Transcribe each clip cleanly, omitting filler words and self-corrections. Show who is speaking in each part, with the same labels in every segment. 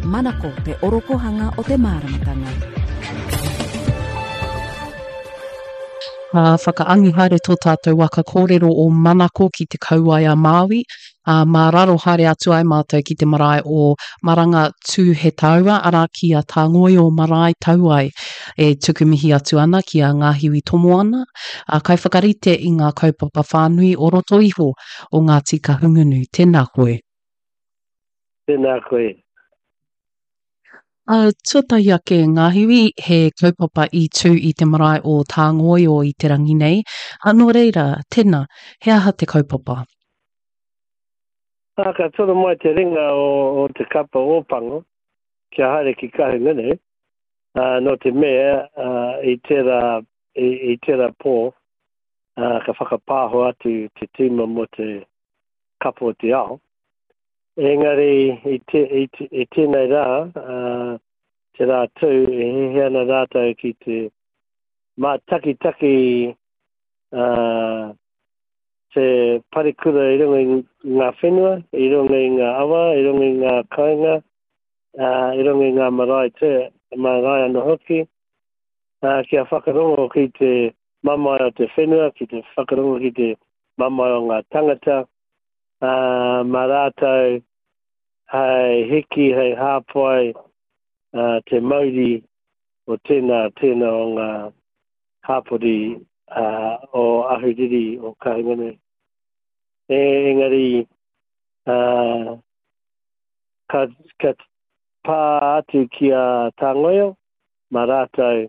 Speaker 1: Manako te orokohanga o te māramatanga.
Speaker 2: Whakaangi haere tō tātou waka kōrero o Manako ki te kauaia Māui. Mā raro haere atu ai mātou ki te marae o Maranga Tū he taua, ara ki a Tāngoi o marae tauai e tukumihi atu ana ki a Ngāhiwi tomo ana. Kai whakarite i ngā kaupapa whānui o roto iho o Ngāti Kahungunu. Tēnā koe.
Speaker 3: Tēnā koe.
Speaker 2: Tuatai ake Ngāhiwi, he kaupapa i tū i te marae o Tāngoi o i te rangi nei. Anō reira, tēnā, he aha te kaupapa?
Speaker 3: Ka toro mai te ringa o te kapa ōpango, kia haere ki Kahungunu. No te mea, i tērā pō, ka whakapāho atu te tīma mo te kapa o te ao. Engari, i tēnei rā, te rā tū, e heana rātou ki te mā taki, te parikura i runga i ngā whenua, i runga i ngā awa, i runga i ngā kainga, i runga i ngā marae ana hoki. Kia whakarongo ki te mamai o te whenua, ki te whakarongo ki te mamai o ngā tangata. Mā rātou, hei hiki, hei hāpai, te mauri o tēnā o ngā hāpori o ahuriri o Kahungunu. Engari, ka pā atu ki a Tāngoio, mā rātou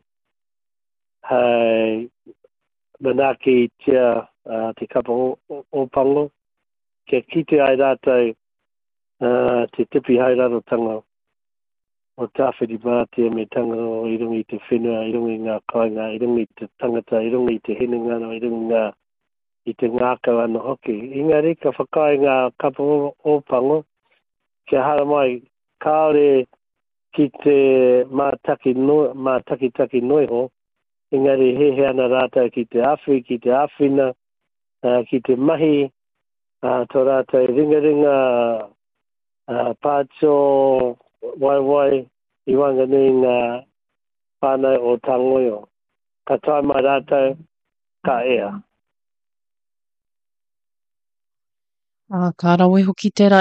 Speaker 3: hei manaki tia te kapa ōpango, kia kite ai rātou te tipi hairarotanga o tāwhiri mātia me tangaro i rungi te whenua, i rungi ngā kainga, i rungi te tangata, i rungi te henengano, i rungi i te ngākau ana hoki. Engari, ka whakai ngā kapa ōpango, kia hara mai kāore ki te mātaki noiho, engari he ana rātou ki te awhi, ki te awhina, ki te mahi, tō rātou ringa, pātso, wai, i wanga nei ngā whānau o Tāngoio. Ka tai mai rātou, ka ea.
Speaker 2: Ka rawe hoki tērā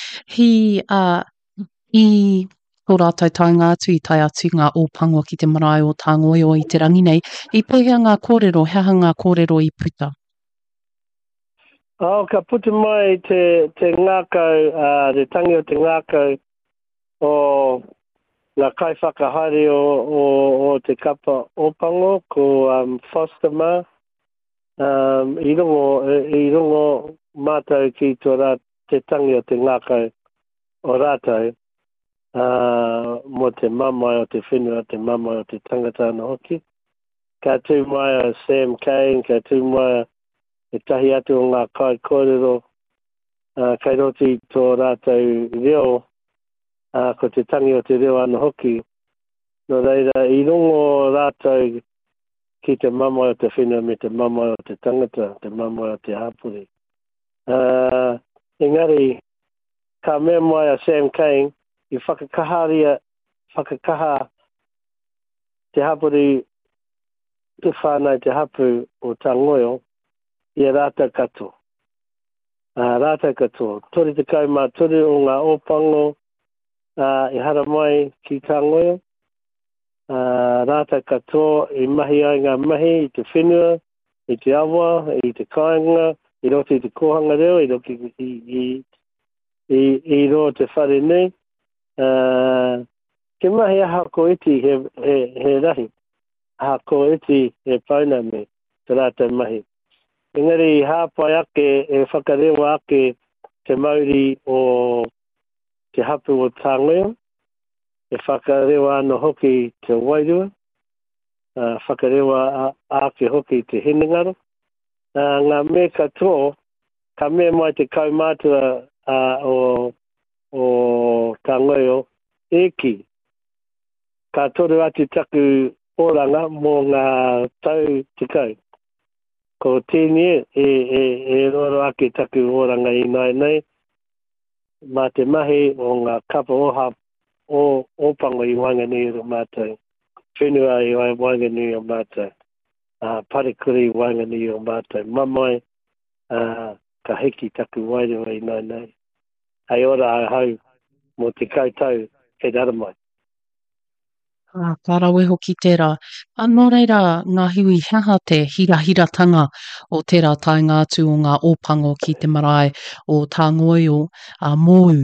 Speaker 2: i tō rātou taunga atu, i tai atu ngā ōpango ki te marae o Tāngoio i te rangi nei. I pēhea ngā kōrero, hea ngā kōrero i puta?
Speaker 3: Ka puta mai te ngākau, te tangi o te ngākau o ngā kai whakahaere o te kapa ōpango ko Foster Ma. I rongo mātou ki tō rā te tangi o te ngākau o rātou mo te mamai o te whenua, te mamai o te tangata ana hoki. Ka tū mai a Sam Kane, ka tū mai e tahi atu o ngā kai kōrero, kai roti tō rātou reo, ko te tangi o te reo ana hoki. No reira, i rongo rātou ki te mamai o te whenua me te mamai o te tangata, te mamai o te hapuri. Engari, ka mea mai a Sam Kane, i whakakaha te hapuri, te whānau te hapu o Tāngoio, i rātou katoa. Rātou katoa. Tori te kaumā tori o ngā ōpango i hara mai ki Tāngoio. Rātou katoa i mahi ai ngā mahi i te whenua, i te awa, i te kāinga, i roti i te kohanga reo, i roki i ro te whare nei. Ke mahi aha ko iti he rahi. Aha ko iti he pauna me te rātou mahi. Engari, hāpai ake e whakarewa ake te mauri o te hapu o Tāngoio, e whakarewa ana hoki te wairua, whakarewa ake hoki te henengaro. Ngā me katoa, ka mea mai te kaumātua o Tāngoio, eki, ka toru atu taku oranga mō ngā tau te kau. Ko tēnei e roro ake taku oranga i nai nei, mā te mahi o ngā kapa oha pango I Wanganui o mātou. Whenua I Wanganui o mātou. Parekuri I Wanganui o mātou. Mamai, ka heki taku wairua I nei. Hei ora hau, mo te kautau, he daramai.
Speaker 2: Ka rawe hoki tērā. Nō reira, ngā hiwi haha te hirahiratanga o tērā tainga atu o ngā ōpango ki te marae o tā ngoio mōu.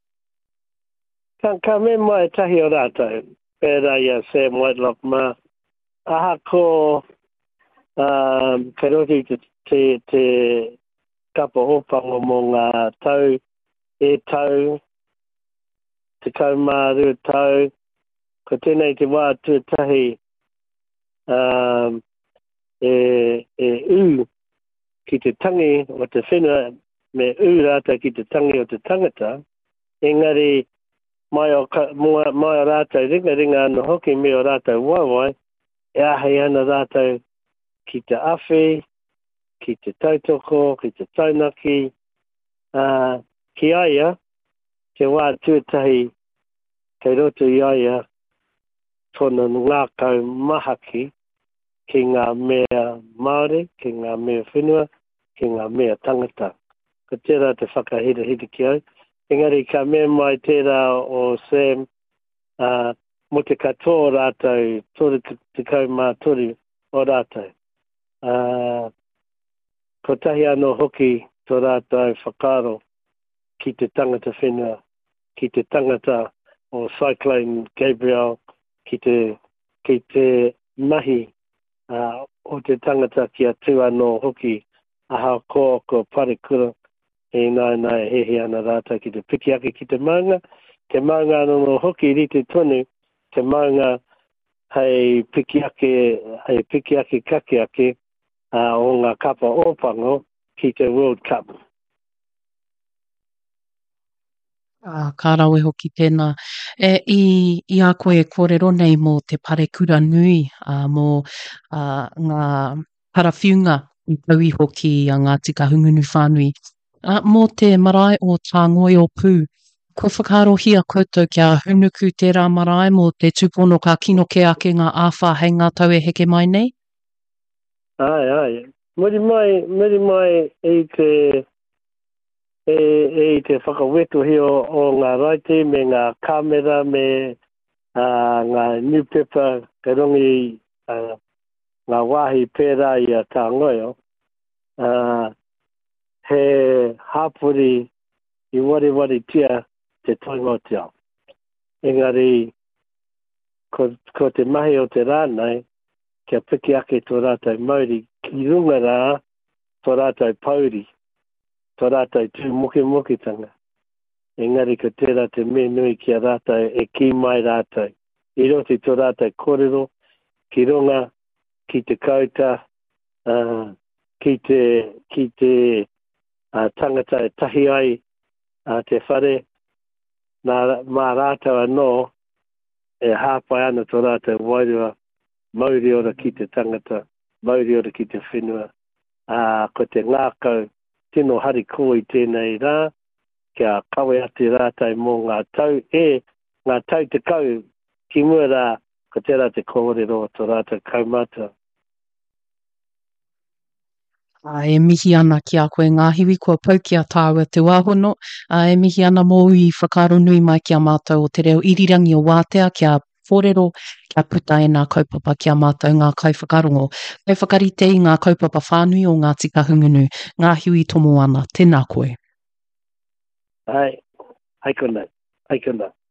Speaker 3: Ka me mai tahi o rātou. Pērā ia Sam Whitelock mā. Aha ko ka roti te kapa ōpango mō ngā tau, tau, te kaumāru tau, ko tēnei te wā tuatahi u ki te tangi o te whenua me u rātou ki te tangi o te tangata. Engari, mai o rātou ringa ana hoki me o rātou waiwai, e ahei ana rātou ki te awhi, ki te tautoko, ki te taunaki, ki aia, te wā tuatahi kei roto I aia, tōna ngākau mahaki ki ngā mea Māori, ki ngā mea whenua, ki ngā mea tangata. Ko tērā te whakahira ki au. Engari ka mea mai tērā o Sam, mo te katoa rātou, tōre te kaumātori o rātou. Ko tahi anō hoki tō rātou whakaro ki te tangata whenua, ki te tangata o Cyclone Gabriel, ki te mahi o te tangata ki a tū anō hoki aha ko parekura e nai hehe ana rātou ki te pikiake ki te maunga. Te maunga anō hoki rite tonu, te maunga hei pikiake kakiake o ngā kapa ōpango ki te World Cup.
Speaker 2: Ka rawe hoki tēnā. I a koe kōrero nei mō te parekura nui mō ngā parawhiunga I tauhi hoki a ngā tika hungunu whānui. Mō te marae o tā ngoi o pū, ko whakarohia koutou kia hunuku tērā marae mō te tūpono ka kino ke ake ngā āwha hei ngā tau e heke mai nei?
Speaker 3: Ai. Muri mai e te whakawetuhi o ngā raiti me ngā kamera me ngā newspaper ka rongi ngā wāhi pērā I a tā ngoio. He hapuri I wari tia te toingotia. Engari, ko te mahi o te rānei, kia piki ake tō rātou Māori, ki runga rā tō rātou pauri. Tō rātou tū mukitanga. Engari ko tērā te me nui ki a rātou e ki mai rātou. I roti tō rātou kōrero, ki runga, ki te kauta, ki te tangata e tahi ai te whare, mā rātou anō e hāpai ana tō rātou wairua, Māori ora ki te tangata, Māori ora ki te whenua, ko te ngākau, tino hari ko I tēnei rā, kia kawe ati rātai mō ngā tau te kau ki mua rā, ko tērā te kōrero o tō rātou kaumata.
Speaker 2: E mihi ana ki a koe ngā hiwi kua pau ki a tāua te wāhono. E mihi ana mō I whakaro nui mai ki a mātou o te reo irirangi o wātea kia kōrero, kia puta e nā kaupapa ki a mātou ngā kauwhakarongo. Kei whakarite I ngā kaupapa whānui o ngā tika hungunu. Ngā hiwi tomo ana. Tēnā koe.
Speaker 3: Ai kona.